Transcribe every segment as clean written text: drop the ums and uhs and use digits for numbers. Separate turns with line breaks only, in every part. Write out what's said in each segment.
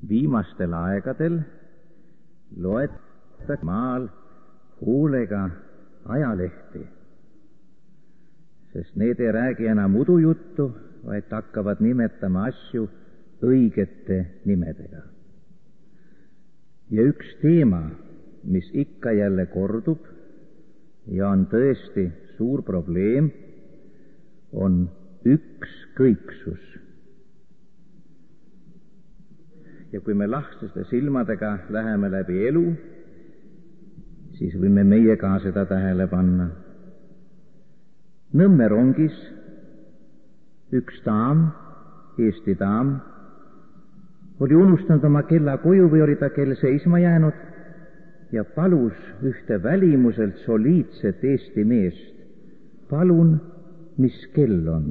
Viimastel aegadel loetakse maal huulega ajalehti, sest need ei räägi enam udujuttu, vaid hakkavad nimetama asju õigete nimedega. Ja üks teema, mis ikka jälle kordub ja on tõesti suur probleem, on ükskõiksus. Ja kui me lahtisete silmadega läheme läbi elu, siis võime meie ka seda tähele panna. Nõmme rongis üks daam, Eesti daam, oli unustanud oma kella koju või oli ta kell seisma jäänud ja palus ühte välimuselt soliidset Eesti meest: palun, mis kell on?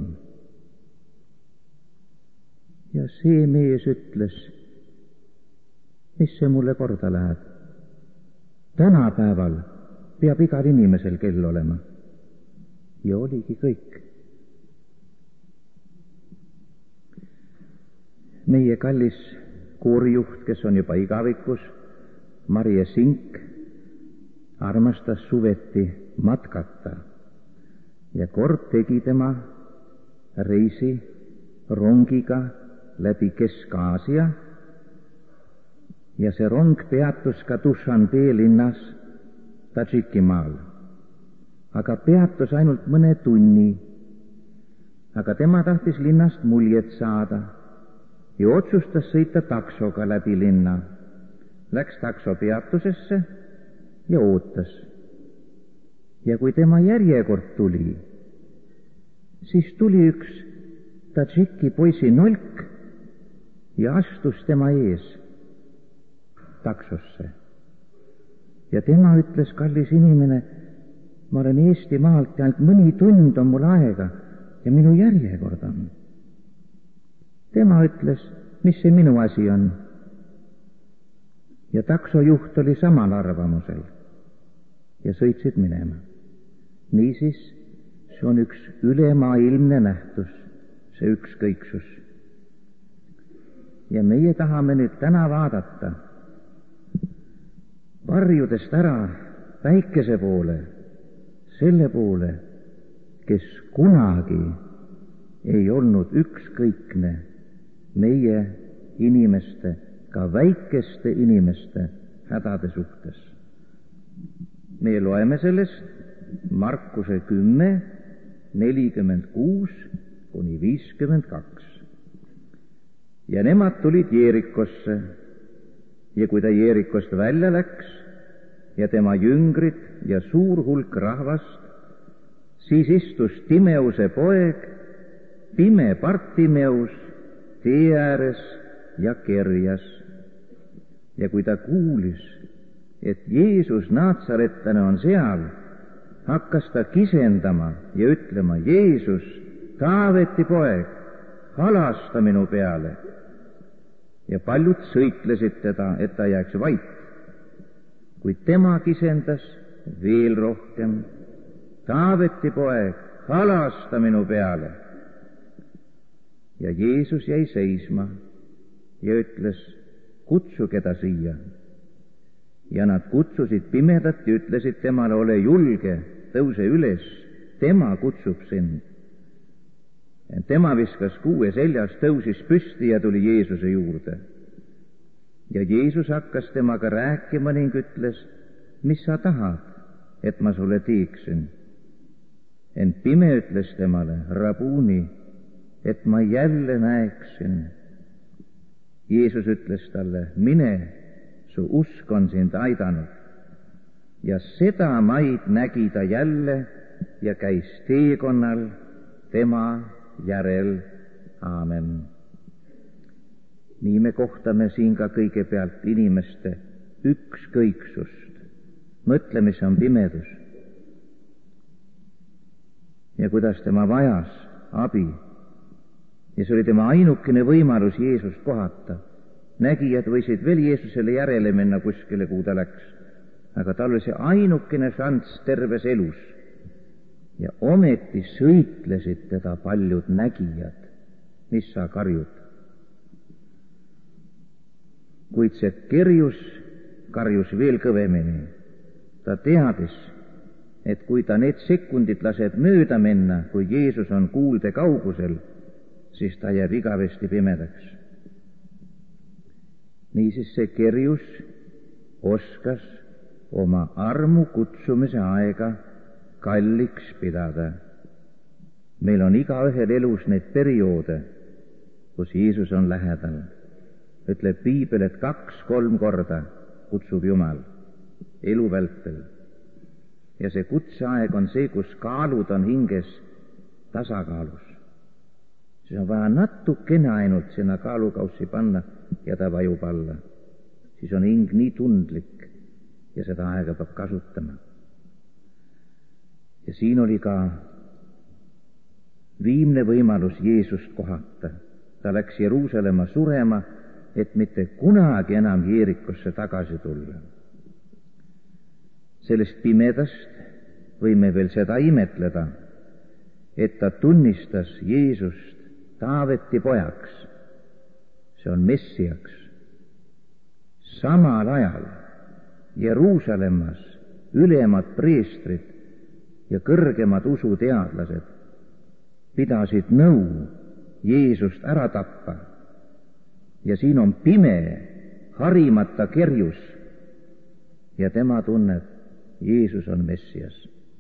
Ja see mees ütles: mis see mulle korda läheb? Tänapäeval peab igal inimesel kell olema. Ja oligi kõik. Meie kallis koorijuht, kes on juba igavikus, Marje Sink, armastas suveti matkata ja kord tegi tema reisi rongiga läbi Kesk-Aasia ja see rong peatus ka Dušanbe linnas Tadžikimaal, aga peatus ainult mõne tunni. Aga tema tahtis linnast muljet saada ja otsustas sõita taksoga läbi linna. Läks takso peatusesse ja ootas. Ja kui tema järjekord tuli, siis tuli üks Tadžiki poisi nolk ja astus tema ees taksosse. Ja tema ütles: kallis inimene, ma olen Eestimaalt ja ainult mõni tund on mul aega ja minu järjekord on. Tema ütles: mis see minu asi on? Ja taksojuht oli samal arvamusel ja sõitsid minema. Niisiis, see on üks ülemaailmne nähtus, see ükskõiksus. Ja meie tahame nüüd täna vaadata varjudest ära päikese poole, selle poole, kes kunagi ei olnud ükskõikne meie inimeste, ka väikeste inimeste hädade suhtes. Me loeme sellest Markuse 10, 46 kuni 52. Ja nemad tulid Jeerikosse ja kui ta Jeerikost välja läks ja tema jüngrid ja suur hulk rahvast, siis istus Timeuse poeg, pime Bartimeus, tee ääres ja kerjas. Ja kui ta kuulis, et Jeesus Naatsaretlane on seal, hakkas ta kisendama ja ütlema: Jeesus, Taaveti poeg, halasta minu peale. Ja paljud sõitlesid teda, et ta jääks vait. Kuid tema kisendas veel rohkem: Taaveti poeg, halasta minu peale. Ja Jeesus jäi seisma ja ütles: kutsuge ta siia. Ja nad kutsusid pimedat ja ütlesid temale: ole julge, tõuse üles, tema kutsub sind. Tema viskas kuue seljas, tõusis püsti ja tuli Jeesuse juurde. Ja Jeesus hakkas temaga rääkima ning ütles: mis sa tahad, et ma sulle teeksin? Ent pime ütles temale: Rabuni, et ma jälle näeksin. Jeesus ütles talle: mine, su usk on sind aidanud. Ja seda maid nägi ta jälle ja käis teekonnal tema järel. Aamen. Nii me kohtame siin ka kõigepealt inimeste ükskõiksust. Mõtle, mis on pimedus. Ja kuidas tema vajas abi. Ja see oli tema ainukene võimalus Jeesust kohata. Nägijad võisid veel Jeesusele järele minna kuskile, kuhu ta läks. Aga tal oli see ainukene šanss terves elus. Ja ometi sõitlesid teda paljud nägijad. Mis sa karjud? kuid see kerjus karjus veel kõvemini. Ta teadis, et kui ta need sekundid laseb mööda minna, kui Jeesus on kuulde kaugusel, siis ta jääb igavesti pimedaks. Niisiis see kerjus oskas oma armu kutsumise aega kalliks pidada. Meil on igaühel elus neid perioode, kus Jeesus on lähedal. Ütleb Piibel, et 2-3 korda kutsub Jumal elu vältel. Ja see kutseaeg on see, kus kaalud on hinges tasakaalus. Siis on vaja natukene ainult sinna kaalukaussi panna ja ta vajub alla. Siis on hing nii tundlik ja seda aega peab kasutama. Ja siin oli ka viimne võimalus Jeesust kohata. Ta läks Jeruusalemma surema, et mitte kunagi enam Jeerikosse tagasi tulla. Sellest pimedast võime veel seda imetleda, et ta tunnistas Jeesust Taaveti pojaks. See on Messiaks. Samal ajal Jeruusalemmas ülemad preestrid ja kõrgemad usuteadlased pidasid nõu Jeesust ära tappa. Ja siin on pime, harimata kerjus ja tema tunneb, Jeesus on Messias.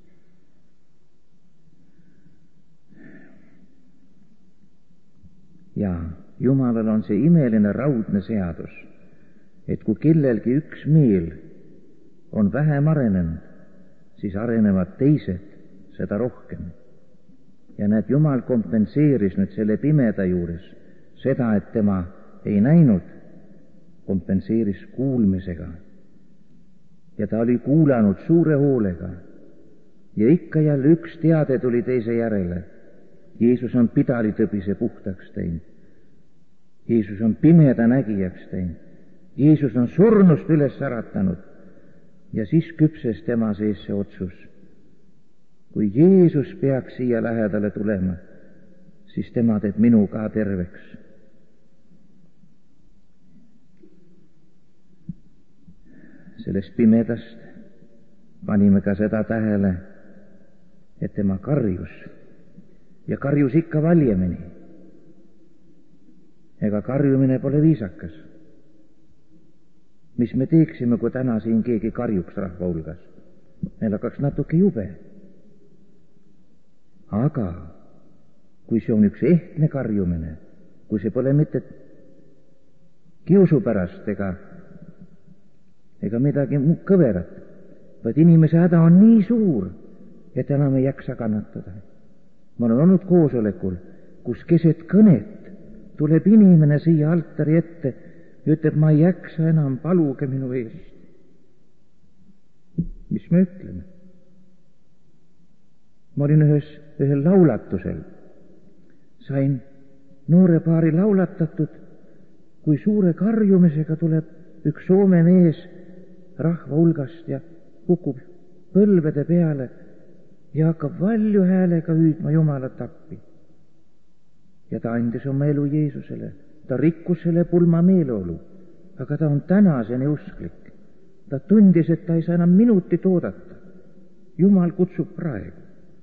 Ja Jumalal on see imeline raudne seadus, et kui kellelgi üks meel on vähem arenenud, siis arenevad teised seda rohkem. Ja näed, Jumal kompenseeris nüüd selle pimeda juures seda, et tema ei näinud, kompenseeris kuulmisega. Ja ta oli kuulanud suure hoolega. Ja ikka jälle üks teade tuli teise järele. Jeesus on pidalitõbise puhtaks teinud. Jeesus on pimeda nägijaks teinud. Jeesus on surnust üles äratanud. Ja siis küpses tema sees see otsus. Kui Jeesus peaks siia lähedale tulema, siis tema teeb minu ka terveks. Sellest pimedast panime ka seda tähele, et tema karjus ja karjus ikka valjemini. Ega karjumine pole viisakas. Mis me teeksime, kui täna siin keegi karjuks rahva hulgas? Meil hakkaks natuke jube. Aga kui see on üks ehtne karjumine, kui see pole mitte kiusu pärast ega midagi kõverat, vaid inimese häda on nii suur, et enam ei jaksa kannatada. Ma olen olnud koosolekul, kus keset kõnet tuleb inimene siia altari ette ja ütleb, ma ei jaksa enam, paluge minu eest. Mis me ütleme? Ma olin ühel laulatusel. Sain noore paari laulatatud, kui suure karjumisega tuleb üks Soome mees rahva hulgast ja kukub põlvede peale ja hakkab valju häälega hüüdma Jumalat appi. Ja ta andis oma elu Jeesusele. Ta rikkus selle pulma meeleolu, aga ta on tänaseni usklik. Ta tundis, et ta ei saa enam minutit oodata. Jumal kutsub praegu.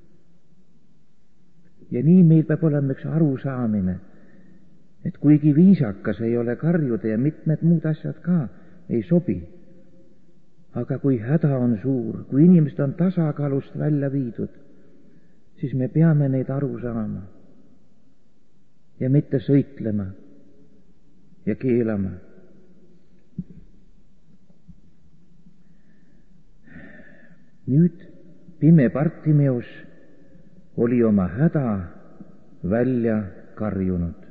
Ja nii meil peab olema üks arusaamine, et kuigi viisakas ei ole karjuda ja mitmed muud asjad ka ei sobi, aga kui häda on suur, kui inimesed on tasakaalust välja viidud, siis me peame neid aru saama ja mitte sõitlema ja keelama. Nüüd pime Bartimeus oli oma häda välja karjunud.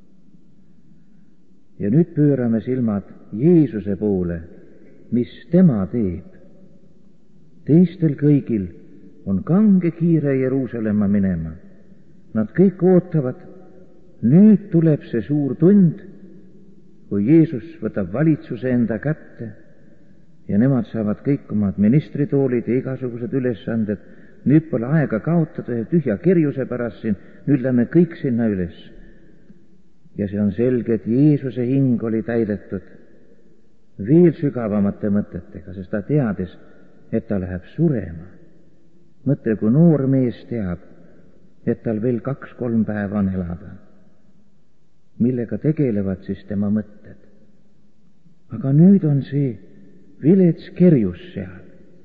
Ja nüüd pöörame silmad Jeesuse poole, mis tema teeb. Teistel kõigil on kange kiire Jeruusalemma minema. Nad kõik ootavad, nüüd tuleb see suur tund, kui Jeesus võtab valitsuse enda kätte ja nemad saavad kõik omad ministritoolid ja igasugused ülesanded. Nüüd pole aega kaotada ja tühja kerjuse pärast siin, nüüd lähme kõik sinna üles. Ja see on selge, et Jeesuse hing oli täidetud veel sügavamate mõtetega, sest ta teadis, et ta läheb surema. Mõtle, kui noor mees teab, et tal veel 2-3 päeva on elada. Millega tegelevad siis tema mõtted? Aga nüüd on see vilets kerjus seal.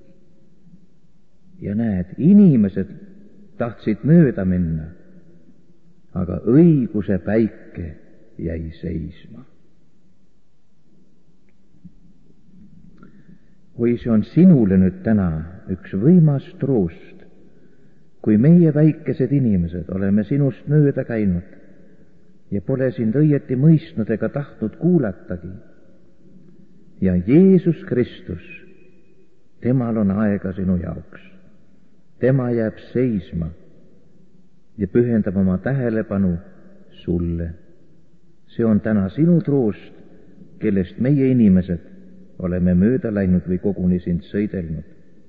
Ja näed, inimesed tahtsid mööda minna, aga õiguse päike jäi seisma. Või see on sinule nüüd täna üks võimas troost, kui meie väikesed inimesed oleme sinust mööda käinud ja pole sind õieti mõistnud ega tahtnud kuulatagi. Ja Jeesus Kristus, temal on aega sinu jaoks. Tema jääb seisma ja pühendab oma tähelepanu sulle. See on täna sinu troost, kellest meie inimesed oleme mööda läinud või koguni sind sõidelnud.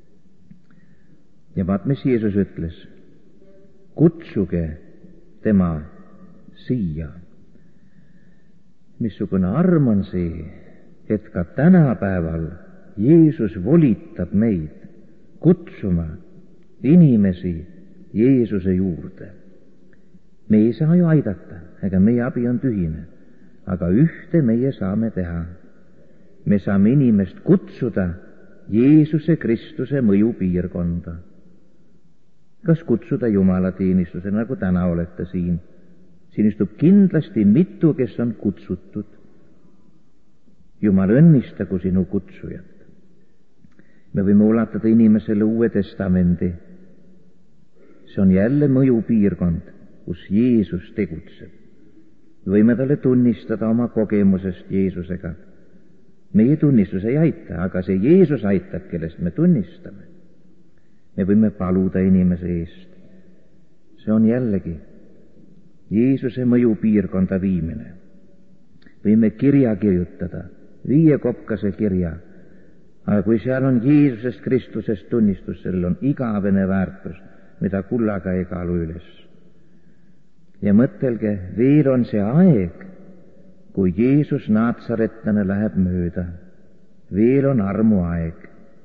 Ja vaat, mis Jeesus ütles, kutsuge tema siia. Missugune arm on see, et ka tänapäeval Jeesus volitab meid kutsuma inimesi Jeesuse juurde. Me ei saa ju aidata, ega meie abi on tühine, aga ühte meie saame teha. Me saame inimest kutsuda Jeesuse Kristuse mõjupiirkonda. Kas kutsuda jumalateenistuse, nagu täna olete siin? Siin istub kindlasti mitu, kes on kutsutud. Jumal õnnistagu sinu kutsujat. Me võime ulatada inimesele Uue Testamendi. See on jälle mõjupiirkond, kus Jeesus tegutseb. Võime talle tunnistada oma kogemusest Jeesusega. Meie tunnistus ei aita, aga see Jeesus aitab, kellest me tunnistame. Me võime paluda inimese eest. See on jällegi Jeesuse mõjupiirkonda viimine. Võime kirja kirjutada, 5-koppkase kirja, aga kui seal on Jeesusest Kristusest tunnistus, sellel on igavene väärtus, mida kullaga ei kaalu üles. Ja mõtelge, veel on see aeg, kui Jeesus Naatsaretlane läheb mööda. Veel on armuaeg.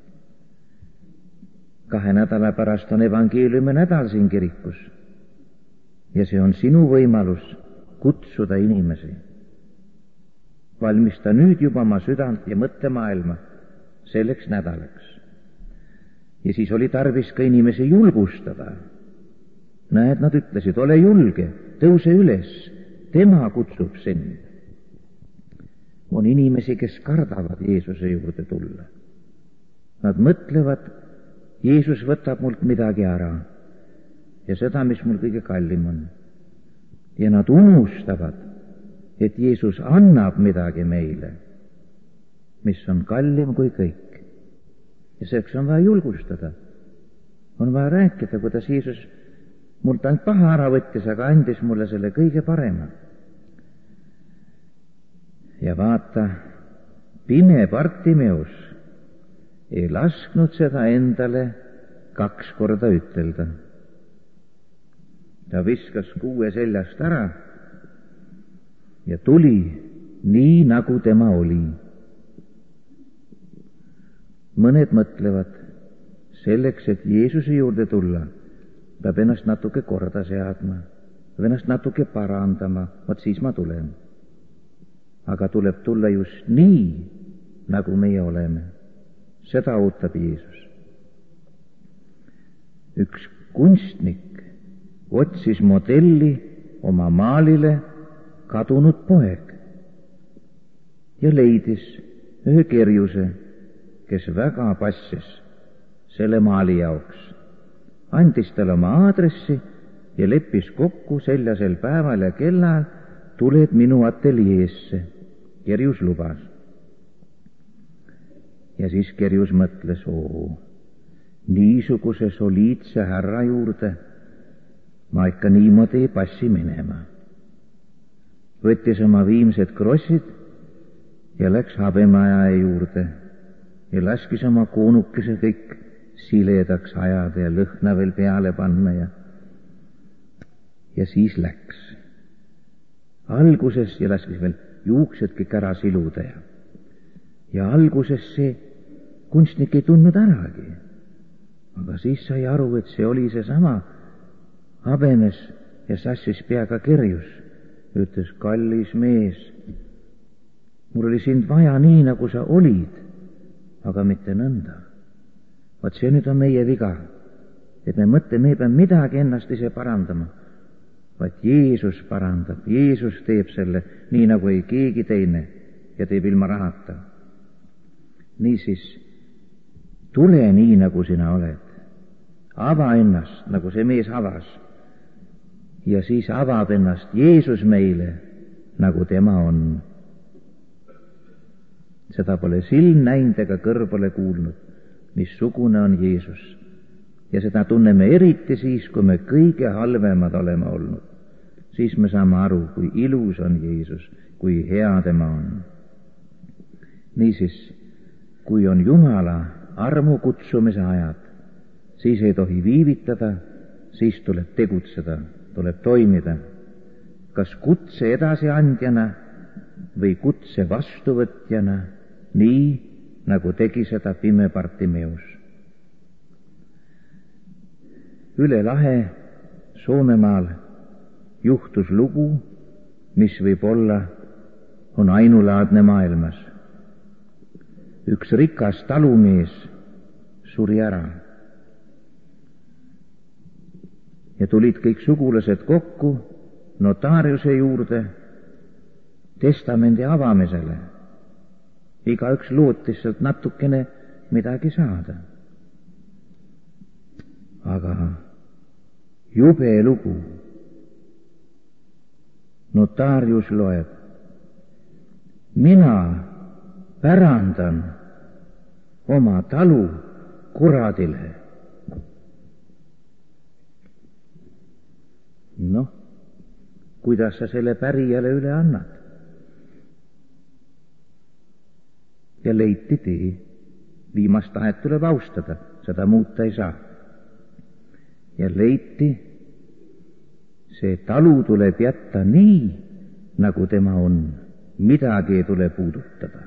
2 nädala pärast on evangeeliumi nädal siin kirikus. Ja see on sinu võimalus kutsuda inimesi. Valmista nüüd juba oma südant ja mõttemaailma selleks nädalaks. Ja siis oli tarvis ka inimesi julgustada. Näed, nad ütlesid, ole julge, tõuse üles, tema kutsub sind. On inimesi, kes kardavad Jeesuse juurde tulla. Nad mõtlevad, Jeesus võtab mult midagi ära ja seda, mis mul kõige kallim on. Ja nad unustavad, et Jeesus annab midagi meile, mis on kallim kui kõik. Ja selleks on vaja julgustada. On vaja rääkida, kuidas Jeesus mult ainult paha ära võttis, aga andis mulle selle kõige parema. Ja vaata, pime Bartimeus ei lasknud seda endale 2 korda ütelda. Ta viskas kuue seljast ära ja tuli nii, nagu tema oli. Mõned mõtlevad, selleks, et Jeesuse juurde tulla, peab ennast natuke korda seadma, peab ennast natuke parandama, vot siis ma tulen. Aga tuleb tulla just nii, nagu meie oleme. Seda ootab Jeesus. Üks kunstnik otsis modelli oma maalile kadunud poeg ja leidis ühe kerjuse, kes väga passis selle maali jaoks. Andis talle oma aadressi ja leppis kokku seljasel päeval ja kellal tuled minu ateljeesse. Kerjus lubas. Ja siis Kerjus mõtles, niisuguse soliidse härra juurde ma ikka niimoodi ei passi minema. Võttis oma viimsed krossid ja läks habemaja juurde ja laskis oma koonukese kõik siledaks ajada ja lõhna veel peale panna ja siis läks. Alguses ja laskis veel juuksed kõik ära siluda Ja alguses see kunstnik ei tundnud äragi. Aga siis sai aru, et see oli seesama habenes ja sassis peaga kerjus. Ütles, kallis mees, mul oli sind vaja nii, nagu sa olid, aga mitte nõnda. Vaat see nüüd on meie viga, et me mõtleme, ei pea midagi ennast ise parandama, vaid Jeesus parandab, Jeesus teeb selle nii, nagu ei keegi teine ja teeb ilma rahata. Niisiis, tule nii, nagu sina oled. Ava ennast, nagu see mees avas. Ja siis avab ennast Jeesus meile, nagu tema on. Seda pole silm näinud ega kõrv pole kuulnud, missugune on Jeesus. Ja seda tunneme eriti siis, kui me kõige halvemad oleme olnud. Siis me saame aru, kui ilus on Jeesus, kui hea tema on. Niisiis, kui on Jumala armu kutsumise ajad, siis ei tohi viivitada, siis tuleb tegutseda, tuleb toimida. Kas kutse edasiandjana või kutse vastuvõtjana, nii nagu tegi seda pime Bartimeus. Üle lahe Soomemaal juhtus lugu, mis võib olla, on ainulaadne maailmas. Üks rikas talumees suri ära. Ja tulid kõik sugulased kokku notaariuse juurde testamendi avamisele. Igaüks lootis sealt natukene midagi saada. Aga jube lugu. Notaarius loeb, mina pärandan oma talu kuradile. Noh, kuidas sa selle pärijale üle annad? Ja leiti tee. Viimast tahet tuleb austada, seda muuta ei saa. Ja leiti, see talu tuleb jätta nii, nagu tema on. Midagi ei tule puudutada.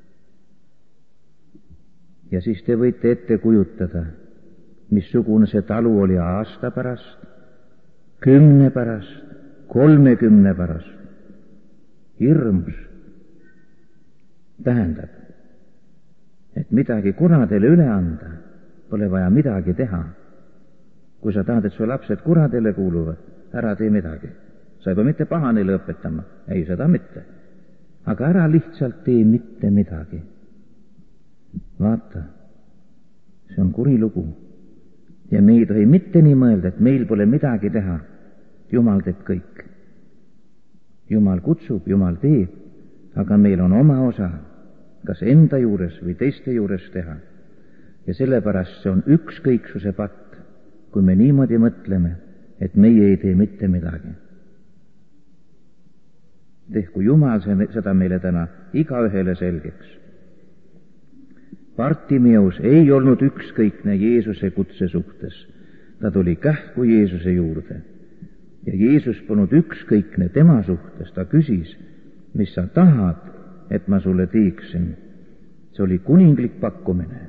Ja siis te võite ette kujutada, missugune see talu oli aasta pärast, 10 pärast, 30 pärast. Hirmus. Tähendab, et midagi kuradele üle anda, pole vaja midagi teha. Kui sa tahad, et su lapsed kuradele kuuluvad, ära tee midagi. Sa ei pea mitte paha neile õpetama, ei seda mitte. Aga ära lihtsalt tee mitte midagi. Vaata, see on kuri lugu. Ja me ei tohi mitte nii mõelda, et meil pole midagi teha. Jumal teeb kõik. Jumal kutsub, Jumal teeb, aga meil on oma osa, kas enda juures või teiste juures teha. Ja sellepärast see on ükskõiksuse patt, kui me niimoodi mõtleme, et meie ei tee mitte midagi. Tehku Jumal seda meile täna igaühele selgeks. Bartimeus ei olnud ükskõikne Jeesuse kutse suhtes. Ta tuli kähku Jeesuse juurde. Ja Jeesus polnud ükskõikne tema suhtes. Ta küsis, mis sa tahad, et ma sulle teeksin. See oli kuninglik pakkumine.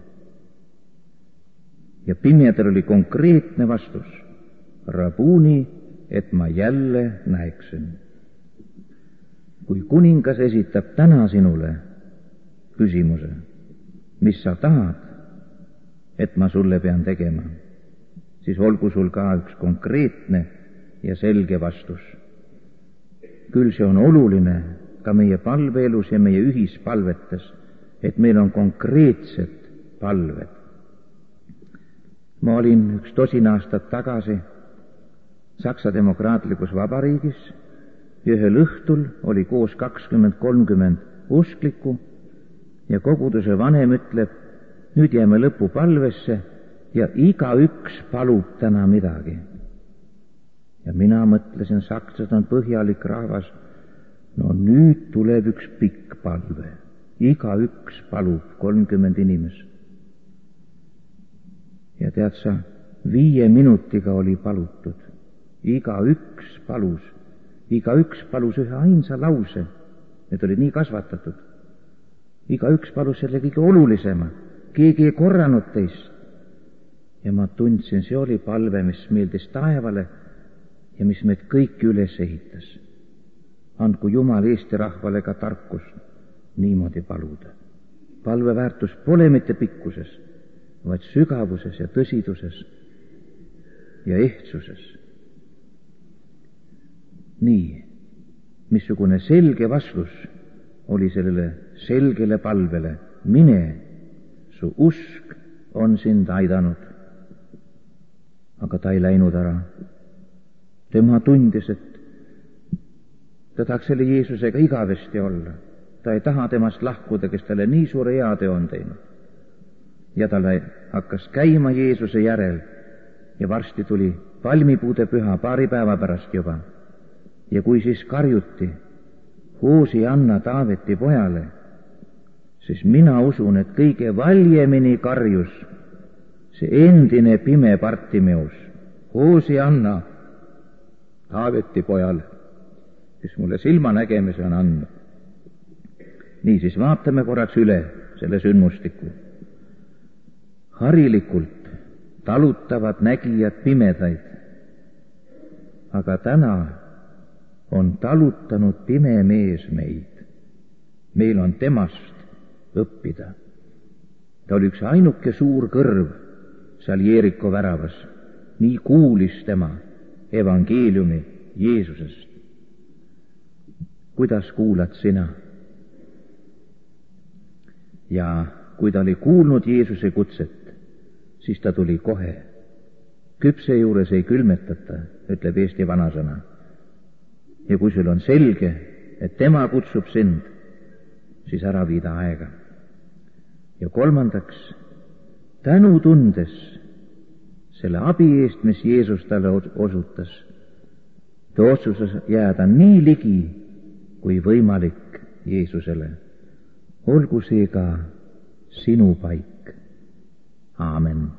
Ja pimedal oli konkreetne vastus. Rabuni, et ma jälle näeksin. Kui kuningas esitab täna sinule küsimuse, mis sa tahad, et ma sulle pean tegema, siis olgu sul ka üks konkreetne ja selge vastus. Küll see on oluline ka meie palveelus ja meie ühispalvetes, et meil on konkreetsed palved. Ma olin 12 aastat tagasi Saksa Demokraatlikus Vabariigis. Ühel õhtul oli koos 20-30 usklikku ja koguduse vanem ütleb, nüüd jääme lõpupalvesse ja igaüks palub täna midagi. Ja mina mõtlesin, sakslased on põhjalik rahvas, no nüüd tuleb üks pikk palve. Igaüks palub 30 inimest. Ja tead sa, 5 minutiga oli palutud. Igaüks palus ühe ainsa lause. Need olid nii kasvatatud. igaüks palus selle kõige olulisema, keegi ei korranud teist. Ja ma tundsin, see oli palve, mis meeldis taevale ja mis meid kõiki üles ehitas. Andku Jumal Eesti rahvale ka tarkust niimoodi paluda. Palve väärtus pole mitte pikkuses, vaid sügavuses ja tõsiduses ja ehtsuses. Nii, missugune selge vastus oli sellele selgele palvele. Mine, su usk on sind aidanud. Aga ta ei läinud ära. Tema tundis, et ta tahaks selle Jeesusega igavesti olla. Ta ei taha temast lahkuda, kes talle nii suure heateo on teinud. Ja talle hakkas käima Jeesuse järel ja varsti tuli palmipuude püha 2 päeva pärast juba. Ja kui siis karjuti Hoosianna Taaveti pojale, siis mina usun, et kõige valjemini karjus see endine pime Bartimeus, Hoosianna Taaveti pojale, kes mulle silmanägemise on andnud. Niisiis vaatame korraks üle selle sündmustiku. Harilikult talutavad nägijad pimedaid, aga täna on talutanud pime mees meid. Meil on temast õppida. Ta oli üks ainuke suur kõrv seal Jeeriko väravas. Nii kuulis tema evangeeliumi Jeesusest. Kuidas kuulad sina? Ja kui ta oli kuulnud Jeesuse kutset, siis ta tuli kohe. Küpse juures ei külmetata, ütleb Eesti vanasõna. Ja kui sul on selge, et tema kutsub sind, siis ära viida aega. Ja 3, tänu tundes selle abi eest, mis Jeesus talle osutas, ta otsustas jääda nii ligi kui võimalik Jeesusele. Olgu see ka sinu paik. Aamen.